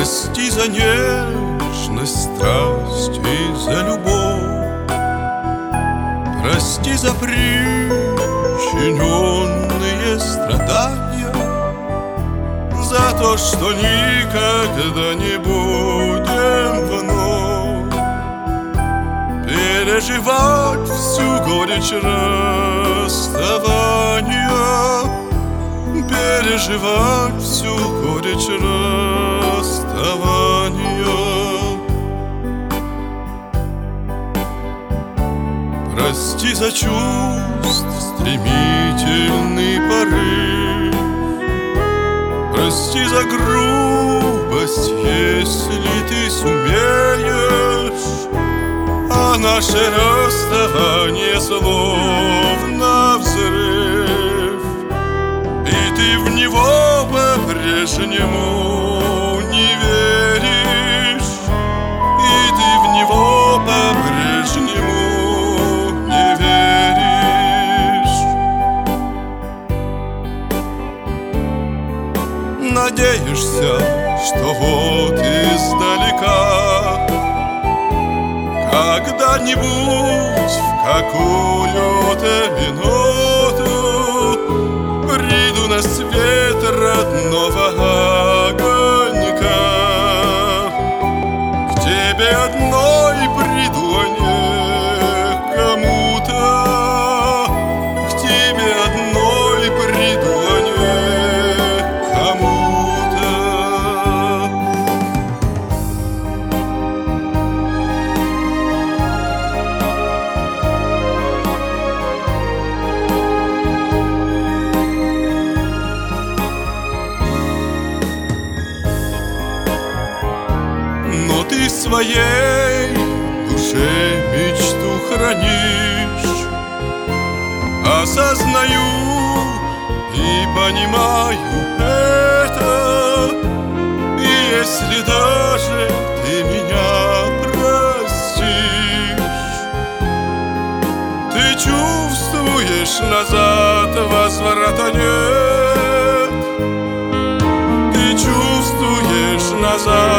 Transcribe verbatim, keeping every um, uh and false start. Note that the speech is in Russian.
Прости за нежность, страсть и за любовь. Прости за причиненные страдания, за то, что никогда не будем вновь переживать всю горечь расставания, переживать всю горечь расставания. Прости за чувств стремительный порыв, прости за грубость, если ты сумеешь. А наше расставание словно взрыв, и ты в него по-прежнему не веришь, и ты в него по-прежнему не веришь. Надеешься, что вот издалека когда-нибудь в какую-то минуту приду на свет родного огонька. К тебе одной приду, а не кому-то. К тебе одной приду, а не кому-то. Ты в своей душе мечту хранишь. Осознаю и понимаю это. И если даже ты меня простишь, ты чувствуешь, назад возврата нет. Ты чувствуешь, назад